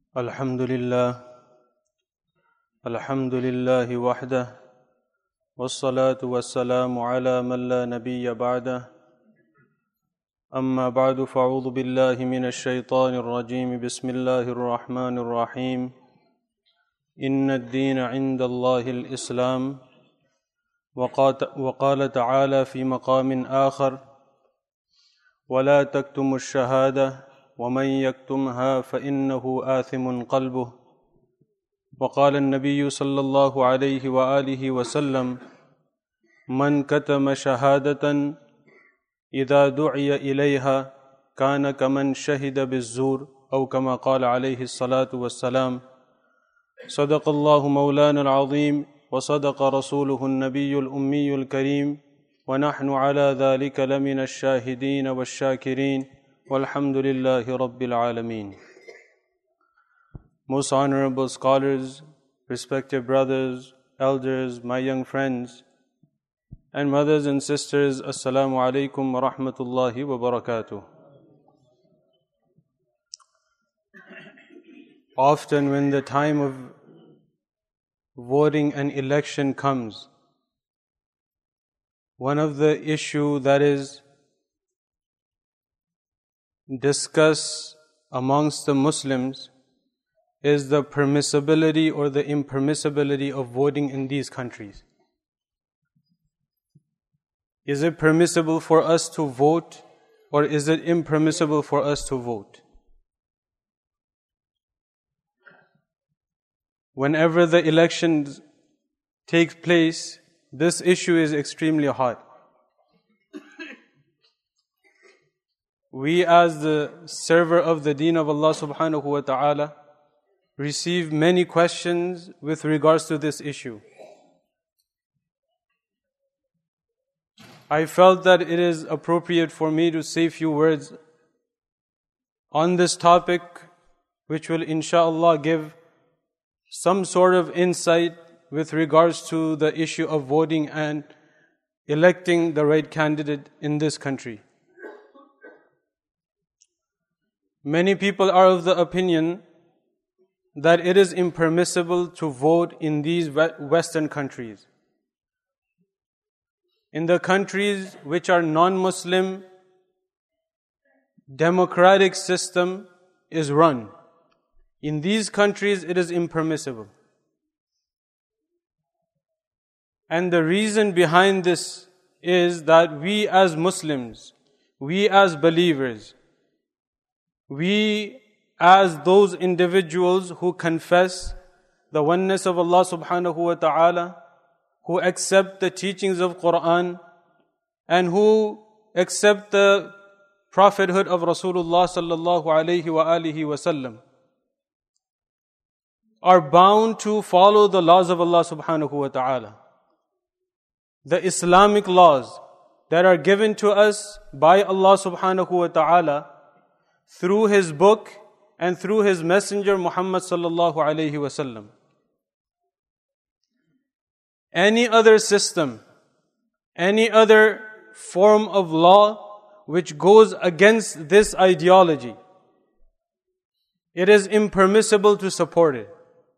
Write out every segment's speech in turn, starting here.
الحمد لله وحده والصلاة والسلام على من لا نبي بعده أما بعد فأعوذ بالله من الشيطان الرجيم بسم الله الرحمن الرحيم إن الدين عند الله الإسلام وقال تعالى في مقام آخر ولا تكتموا الشهادة ومن يكتمها فإنه آثم قلبه وقال النبي صلى الله عليه وآله وسلم من كتم شهادة إذا دعي إليها كان كمن شهد بالزور أو كما قال عليه الصلاة والسلام صدق الله مولانا العظيم وصدق رسوله النبي الأمي الكريم ونحن على ذلك لمن الشاهدين والشاكرين والحمد لله رب العالمين. Most honorable scholars, respected brothers, elders, my young friends, and mothers and sisters, Assalamu alaikum wa rahmatullahi wa barakatuh. Often when the time of voting and election comes, one of the issues that is discussed amongst the Muslims is the permissibility or the impermissibility of voting in these countries. Is it permissible for us to vote, or is it impermissible for us to vote? Whenever the elections take place, this issue is extremely hot. We as the server of the deen of Allah subhanahu wa ta'ala receive many questions with regards to this issue. I felt that it is appropriate for me to say a few words on this topic, which will inshallah give some sort of insight with regards to the issue of voting and electing the right candidate in this country. Many people are of the opinion that it is impermissible to vote in these Western countries. In the countries which are non-Muslim, democratic system is run. In these countries, it is impermissible. And the reason behind this is that we as Muslims, we as believers, we as those individuals who confess the oneness of Allah subhanahu wa ta'ala, who accept the teachings of Quran, and who accept the prophethood of Rasulullah sallallahu alayhi wa alihi wa sallam, are bound to follow the laws of Allah subhanahu wa ta'ala. The Islamic laws that are given to us by Allah subhanahu wa ta'ala through His book and through His messenger Muhammad sallallahu alayhi wa sallam. Any other system, any other form of law which goes against this ideology, it is impermissible to support it.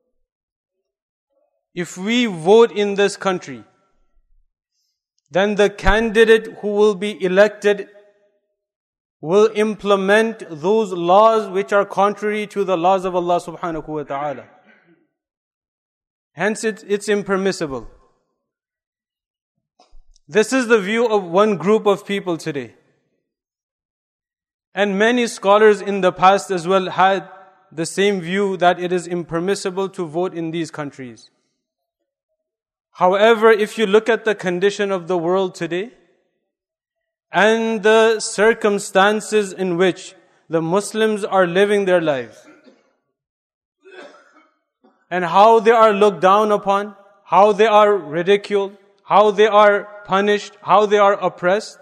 If we vote in this country, then the candidate who will be elected will implement those laws which are contrary to the laws of Allah subhanahu wa ta'ala. Hence it's impermissible. This is the view of one group of people today. And many scholars in the past as well had the same view that it is impermissible to vote in these countries. However, if you look at the condition of the world today, and the circumstances in which the Muslims are living their lives, and how they are looked down upon, how they are ridiculed, how they are punished, how they are oppressed,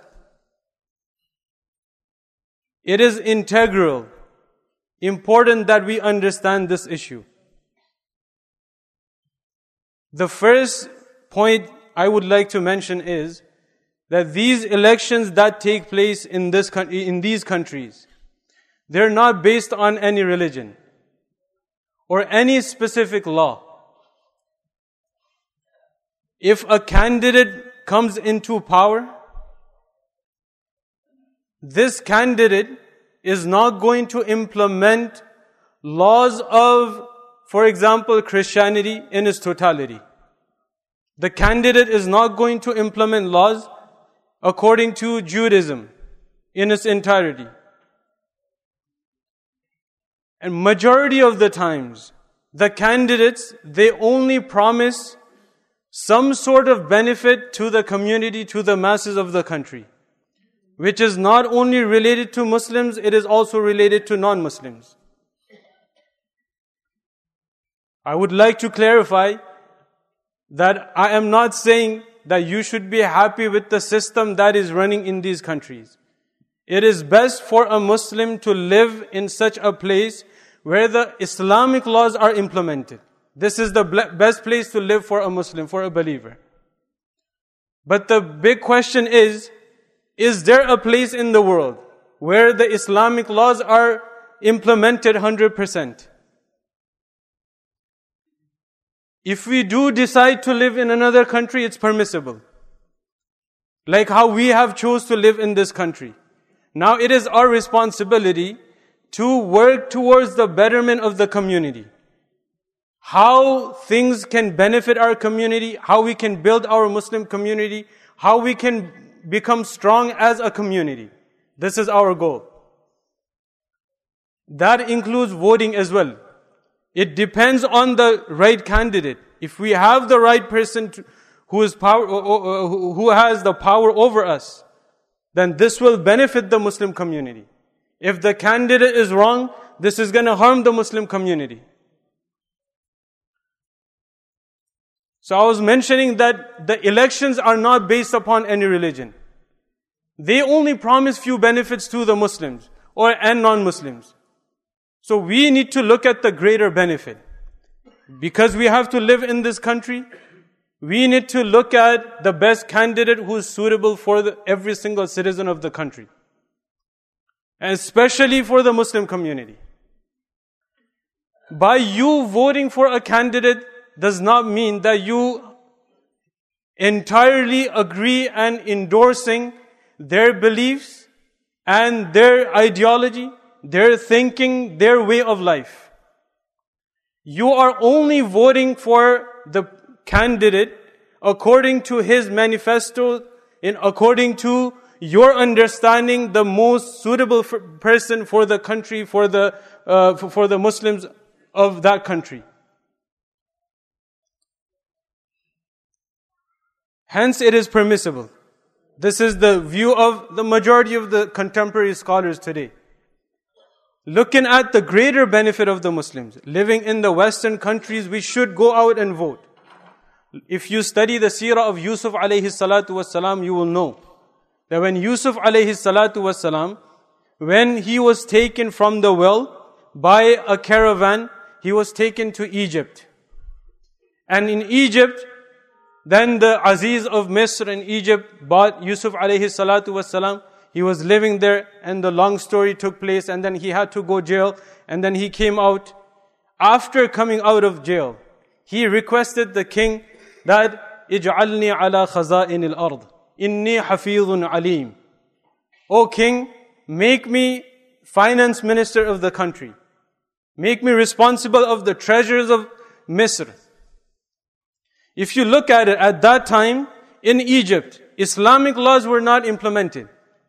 it is integral, important that we understand this issue. The first point I would like to mention is that these elections that take place in these countries, they're not based on any religion. or any specific law. If a candidate comes into power, this candidate is not going to implement laws of, for example, Christianity in its totality. The candidate is not going to implement laws according to Judaism in its entirety. And majority of the times, the candidates, they only promise some sort of benefit to the community, to the masses of the country, which is not only related to Muslims, it is also related to non-Muslims. I would like to clarify that I am not saying that you should be happy with the system that is running in these countries. It is best for a Muslim to live in such a place where the Islamic laws are implemented. This is the best place to live for a Muslim, for a believer. But the big question is there a place in the world where the Islamic laws are implemented 100%? If we do decide to live in another country, it's permissible. Like how we have chose to live in this country. Now it is our responsibility to work towards the betterment of the community. How things can benefit our community, how we can build our Muslim community, how we can become strong as a community. This is our goal. That includes voting as well. It depends on the right candidate. If we have the right person who has the power over us, then this will benefit the Muslim community. If the candidate is wrong, this is going to harm the Muslim community. So I was mentioning that the elections are not based upon any religion. They only promise few benefits to the Muslims and non-Muslims. So we need to look at the greater benefit. Because we have to live in this country, we need to look at the best candidate who is suitable for every single citizen of the country. And especially for the Muslim community. By you voting for a candidate does not mean that you entirely agree and endorsing their beliefs and their ideology, their thinking, their way of life. You are only voting for the candidate according to his manifesto, according to your understanding, the most suitable person for the country, for the Muslims of that country. Hence, it is permissible. This is the view of the majority of the contemporary scholars today. Looking at the greater benefit of the Muslims, living in the Western countries, we should go out and vote. If you study the seerah of Yusuf alayhi salatu wasalam, you will know that when Yusuf alayhi salatu wasalam, when he was taken from the well by a caravan, he was taken to Egypt. And in Egypt, then the Aziz of Misr in Egypt bought Yusuf alayhi salatu wasalam. He was living there and the long story took place and then he had to go jail and then he came out. After coming out of jail, he requested the king that اجعلني على خزائن الأرض إني حفيظ عليم. O king, make me finance minister of the country. Make me responsible of the treasures of Misr. If you look at it, at that time in Egypt, Islamic laws were not implemented.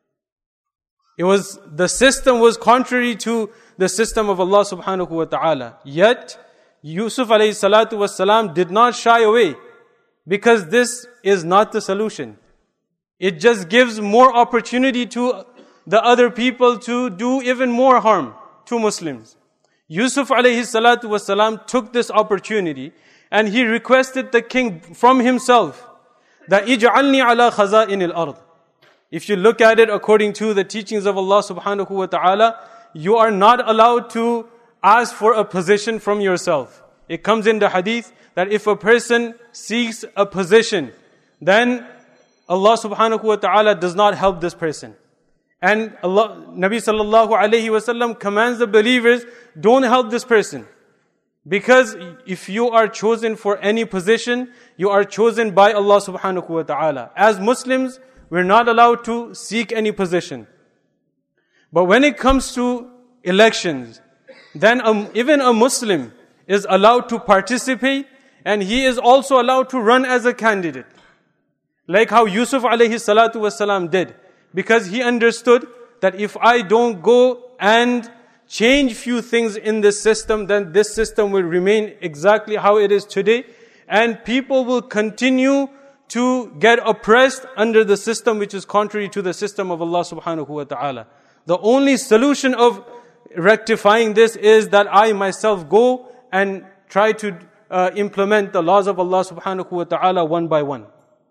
The system was contrary to the system of Allah subhanahu wa ta'ala. Yet, Yusuf alayhi salatu wasalam did not shy away because this is not the solution. It just gives more opportunity to the other people to do even more harm to Muslims. Yusuf alayhi salatu wasalam took this opportunity and he requested the king from himself that اجعلني على خزائن الأرض. If you look at it according to the teachings of Allah subhanahu wa ta'ala, you are not allowed to ask for a position from yourself. It comes in the hadith that if a person seeks a position, then Allah subhanahu wa ta'ala does not help this person. And Nabi sallallahu alayhi wa sallam commands the believers, don't help this person. Because if you are chosen for any position, you are chosen by Allah subhanahu wa ta'ala. As Muslims, we're not allowed to seek any position. But when it comes to elections, then even a Muslim is allowed to participate, and he is also allowed to run as a candidate. Like how Yusuf alayhi salatu wasalam did. Because he understood that if I don't go and change few things in this system, then this system will remain exactly how it is today. And people will continue to get oppressed under the system which is contrary to the system of Allah subhanahu wa ta'ala. The only solution of rectifying this is that I myself go and try to implement the laws of Allah subhanahu wa ta'ala one by one.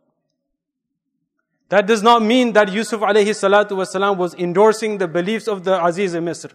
That does not mean that Yusuf alayhi salatu wasalam was endorsing the beliefs of the Aziz-e-Misr.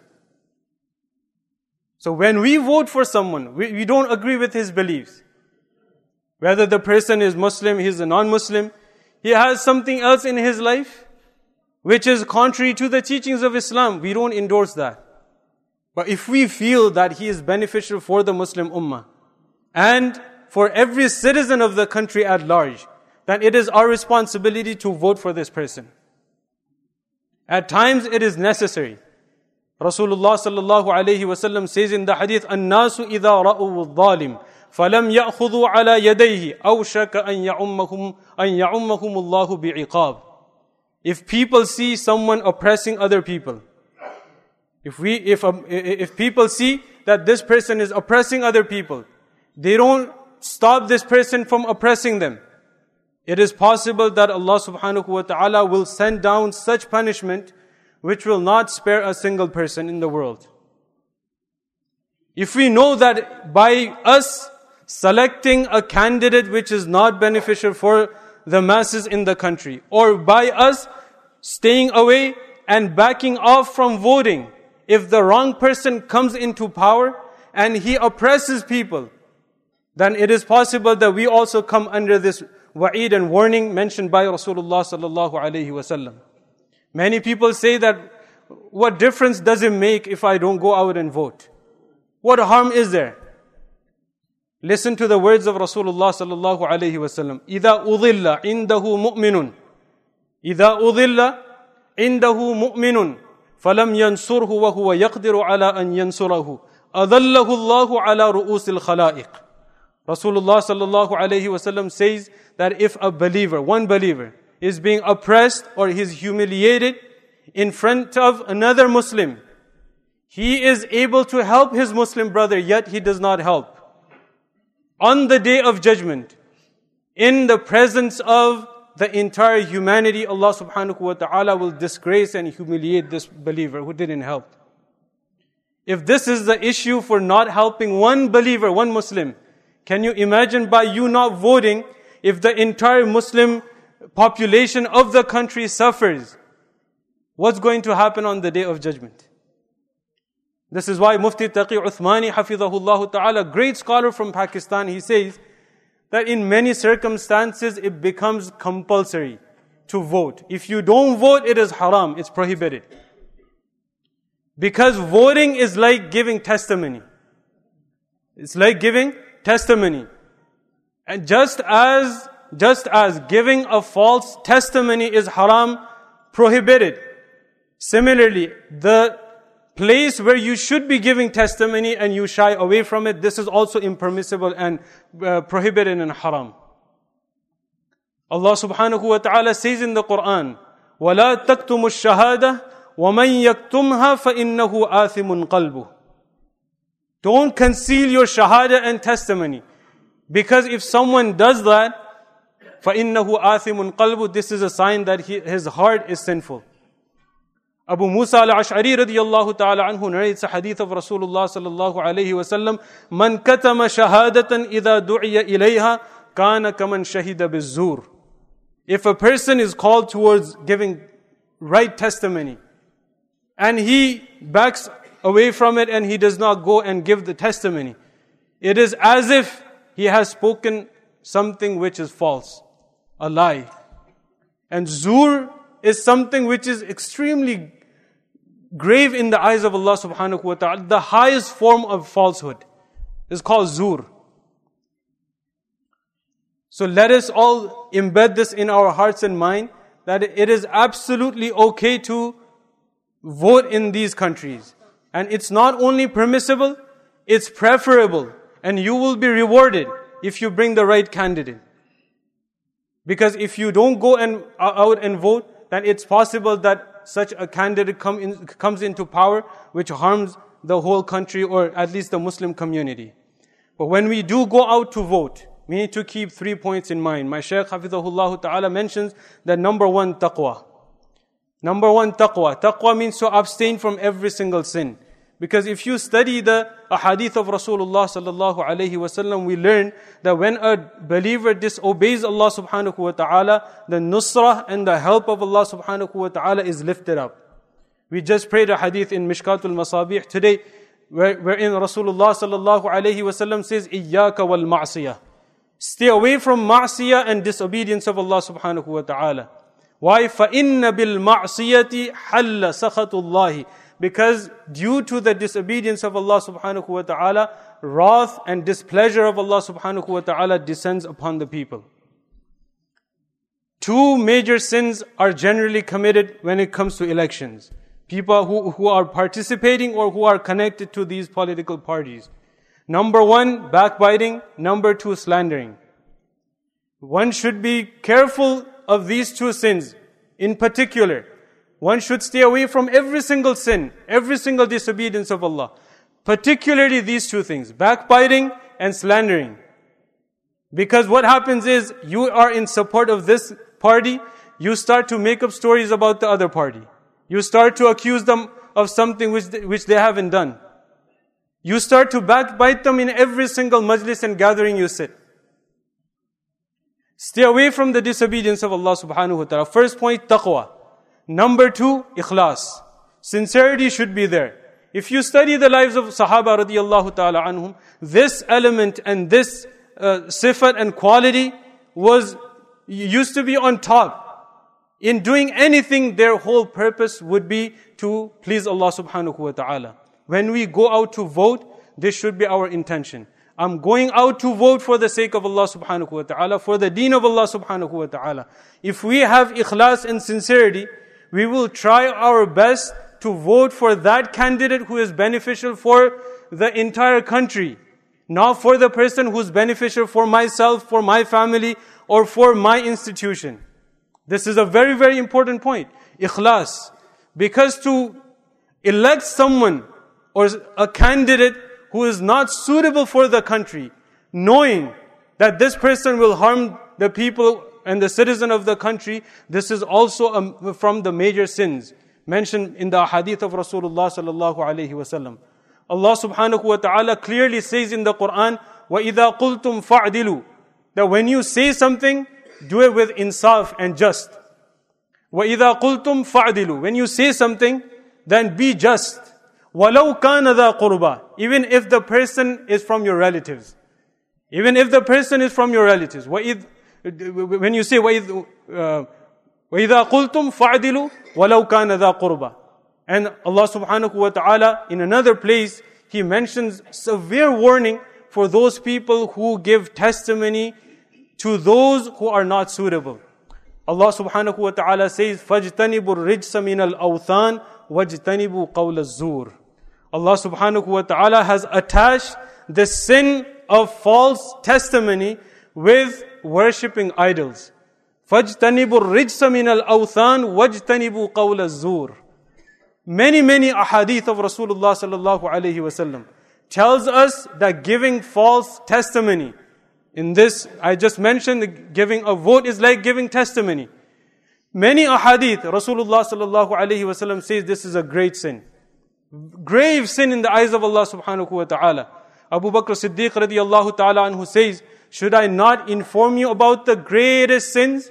So when we vote for someone, we don't agree with his beliefs. Whether the person is Muslim, he's a non-Muslim, he has something else in his life which is contrary to the teachings of Islam. We don't endorse that. But if we feel that he is beneficial for the Muslim Ummah and for every citizen of the country at large, then it is our responsibility to vote for this person. At times it is necessary. Rasulullah sallallahu alayhi wasallam says in the hadith, "An-nasu idha ra'u al-zalim, falam ya'khudhu ala yadayhi, awshaka an ya'ummahum Allahu bi'iqab." If people see someone oppressing other people, if people see that this person is oppressing other people, they don't stop this person from oppressing them, it is possible that Allah subhanahu wa ta'ala will send down such punishment which will not spare a single person in the world. If we know that by us selecting a candidate which is not beneficial for the masses in the country, or by us staying away and backing off from voting, if the wrong person comes into power and he oppresses people, then it is possible that we also come under this wa'id and warning mentioned by Rasulullah sallallahu alayhi wasallam. Many people say that, what difference does it make if I don't go out and vote? What harm is there? Listen to the words of Rasulullah sallallahu alayhi wasallam. إِذَا أُضِلَّ عِنْدَهُ مُؤْمِنٌ إِذَا أُضِلَّ عِنْدَهُ مُؤْمِنٌ فَلَمْ يَنْصُرْهُ وَهُوَ يَقْدِرُ عَلَىٰ أَنْ يَنْصُرَهُ أَذَلَّهُ اللَّهُ عَلَىٰ رُؤُوسِ الْخَلَائِقِ. Rasulullah sallallahu alayhi wasallam says that if one believer is being oppressed or he's humiliated in front of another Muslim, he is able to help his Muslim brother, yet he does not help. On the day of judgment, in the presence of the entire humanity, Allah subhanahu wa ta'ala will disgrace and humiliate this believer who didn't help. If this is the issue for not helping one believer, one Muslim, can you imagine by you not voting, if the entire Muslim population of the country suffers, what's going to happen on the day of judgment? This is why Mufti Taqi Uthmani hafidhahullah ta'ala, great scholar from Pakistan, he says that in many circumstances it becomes compulsory to vote. If you don't vote, it is haram, it's prohibited. Because voting is like giving testimony. It's like giving testimony. And just as giving a false testimony is haram, prohibited, similarly, the place where you should be giving testimony and you shy away from it, this is also impermissible and prohibited and haram. Allah subhanahu wa ta'ala says in the Quran, وَلَا تَكْتُمُ الشَّهَادَةِ وَمَنْ يَكْتُمْهَا فَإِنَّهُ آثِمٌ قَلْبُهُ. Don't conceal your shahada and testimony. Because if someone does that, فَإِنَّهُ آثِمٌ قَلْبُهُ, this is a sign that his heart is sinful. Abu Musa al-Ash'ari radiyallahu ta'ala anhu narrates a hadith of Rasulullah sallallahu alayhi wa sallam, مَنْ كَتَمَ شَهَادَةً إِذَا دُعِيَ إِلَيْهَا كَانَ كَمَنْ شَهِدَ بِالزُّورِ. If a person is called towards giving right testimony, and he backs away from it and he does not go and give the testimony, it is as if he has spoken something which is false, a lie. And zur is something which is extremely grave in the eyes of Allah subhanahu wa ta'ala, the highest form of falsehood. is called zur. So let us all embed this in our hearts and mind, that it is absolutely okay to vote in these countries. And it's not only permissible, it's preferable. And you will be rewarded if you bring the right candidate. Because if you don't go out and vote, then it's possible that such a candidate comes into power which harms the whole country, or at least the Muslim community. But when we do go out to vote, we need to keep 3 points in mind. My Shaykh Hafizahullah Ta'ala mentions that number one, taqwa. Number one, taqwa. Taqwa means to abstain from every single sin. Because if you study the ahadith of Rasulullah sallallahu alaihi wasallam, we learn that when a believer disobeys Allah subhanahu wa ta'ala, the nusrah and the help of Allah subhanahu wa ta'ala is lifted up. We just prayed a hadith in Mishkatul Masabih today, wherein Rasulullah sallallahu alaihi wasallam says, Iyyaka wal ma'siyah. Stay away from ma'siyah and disobedience of Allah subhanahu wa ta'ala. Why? فَإِنَّ بِالْمَعْصِيَةِ حَلَّ سَخَطُ اللَّهِ. Because due to the disobedience of Allah subhanahu wa ta'ala, wrath and displeasure of Allah subhanahu wa ta'ala descends upon the people. Two major sins are generally committed when it comes to elections. People who are participating or who are connected to these political parties. Number one, backbiting. Number two, slandering. One should be careful of these two sins. In particular, one should stay away from every single sin, every single disobedience of Allah. Particularly these two things, backbiting and slandering. Because what happens is, you are in support of this party, you start to make up stories about the other party. You start to accuse them of something which they haven't done. You start to backbite them in every single majlis and gathering you sit. Stay away from the disobedience of Allah subhanahu wa ta'ala. First point, taqwa. Number two, ikhlas. Sincerity should be there. If you study the lives of Sahaba radiyallahu ta'ala anhum, this element and this sifat and quality used to be on top. In doing anything, their whole purpose would be to please Allah subhanahu wa ta'ala. When we go out to vote, this should be our intention. I'm going out to vote for the sake of Allah subhanahu wa ta'ala, for the deen of Allah subhanahu wa ta'ala. If we have ikhlas and sincerity, we will try our best to vote for that candidate who is beneficial for the entire country. Not for the person who's beneficial for myself, for my family, or for my institution. This is a very, very important point. Ikhlas. Because to elect someone or a candidate who is not suitable for the country, knowing that this person will harm the people and the citizen of the country, this is also from the major sins mentioned in the hadith of Rasulullah sallallahu alaihi wasallam. Allah subhanahu wa ta'ala clearly says in the Quran, وَإِذَا قُلْتُمْ فَعْدِلُوا, that when you say something, do it with insaf and just. وَإِذَا قُلْتُمْ فَعْدِلُوا, when you say something, then be just. وَلَوْ كَانَ ذَا قُرْبَى, even if the person is from your relatives. Even if the person is from your relatives. When you say وَإِذَا قُلْتُمْ فَعْدِلُوا وَلَوْ كَانَ ذَا قُرْبَى. And Allah subhanahu wa ta'ala, in another place, He mentions severe warning for those people who give testimony to those who are not suitable. Allah subhanahu wa ta'ala says, فَاجْتَنِبُوا الرِّجْسَ مِنَ الْأَوْثَانِ وَاجْتَنِبُوا قَوْلَ الزُّورِ. Allah subhanahu wa ta'ala has attached the sin of false testimony with worshipping idols. فَاجْتَنِبُوا الرِّجْسَ مِنَ الْأَوْثَانِ وَاجْتَنِبُوا قَوْلَ الزُّورِ. Many ahadith of Rasulullah sallallahu alayhi wasallam tells us that giving false testimony, in this I just mentioned, giving a vote is like giving testimony. Many ahadith Rasulullah sallallahu alayhi wasallam says this is a great sin. Grave sin in the eyes of Allah subhanahu wa ta'ala. Abu Bakr Siddiq radiyallahu ta'ala anhu says, should I not inform you about the greatest sins?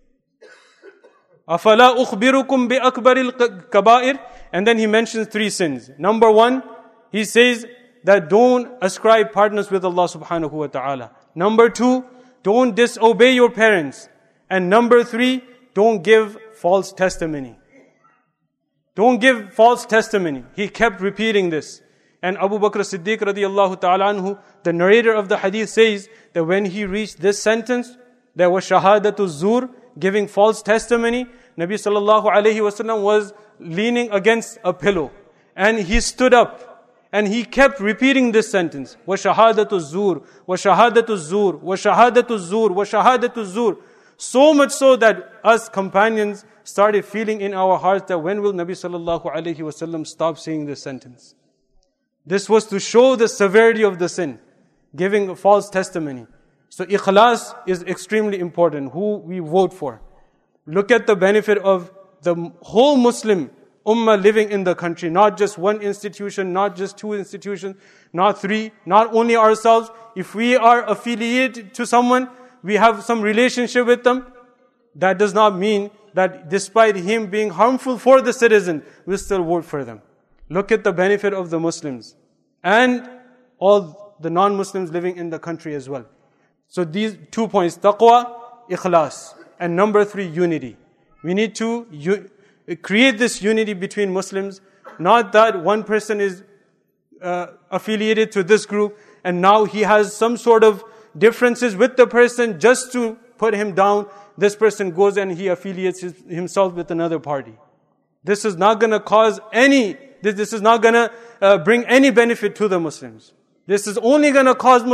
أَفَلَا أُخْبِرُكُمْ بِأَكْبَرِ الْكَبَائِرِ. And then he mentions three sins. Number one, he says that don't ascribe partners with Allah subhanahu wa ta'ala. Number two, don't disobey your parents. And number three, don't give false testimony. Don't give false testimony. He kept repeating this. And Abu Bakr Siddiq radiallahu ta'ala anhu, the narrator of the hadith, says that when he reached this sentence, there was shahadatu zur, giving false testimony. Nabi sallallahu alayhi wasallam was leaning against a pillow. And he stood up and he kept repeating this sentence. Wa shahadatu zur, wa shahadatu zur, wa shahadatu zur, wa shahadatu zur. So much so that us companions started feeling in our hearts that when will Nabi sallallahu alayhi wasallam stop saying this sentence? This was to show the severity of the sin, giving a false testimony. So ikhlas is extremely important, who we vote for. Look at the benefit of the whole Muslim ummah living in the country, not just one institution, not just two institutions, not three, not only ourselves. If we are affiliated to someone, we have some relationship with them, that does not mean that despite him being harmful for the citizen, we still vote for them. Look at the benefit of the Muslims and all the non-Muslims living in the country as well. So these 2 points, taqwa, ikhlas. And number 3, unity. We need to create this unity between Muslims. Not that one person is affiliated to this group and now he has some sort of differences with the person just to put him down. This person goes and he affiliates himself with another party. This is not going to cause this is not going to bring any benefit to the Muslims. This is only going to cause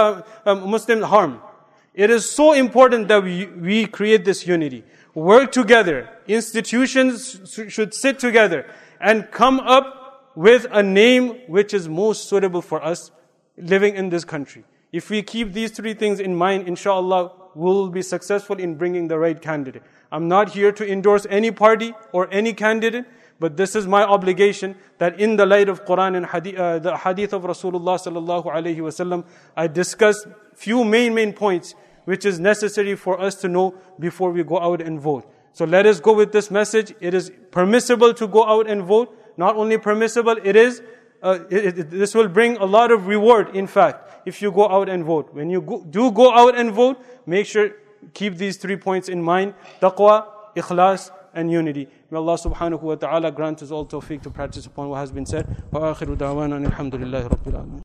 Muslim harm. It is so important that we create this unity. Work together. Institutions should sit together and come up with a name which is most suitable for us living in this country. If we keep these 3 things in mind, inshallah, we'll be successful in bringing the right candidate. I'm not here to endorse any party or any candidate, but this is my obligation that in the light of Quran and the hadith of Rasulullah sallallahu alaihi wasallam, I discuss few main points which is necessary for us to know before we go out and vote. So let us go with this message. It is permissible to go out and vote. Not only permissible, this will bring a lot of reward, in fact, if you go out and vote. When you do go out and vote, make sure, keep these 3 points in mind: taqwa, ikhlas, and unity. May Allah subhanahu wa ta'ala grant us all tawfiq to practice upon what has been said. Wa akhiru da'wana alhamdulillahi rabbil alamin.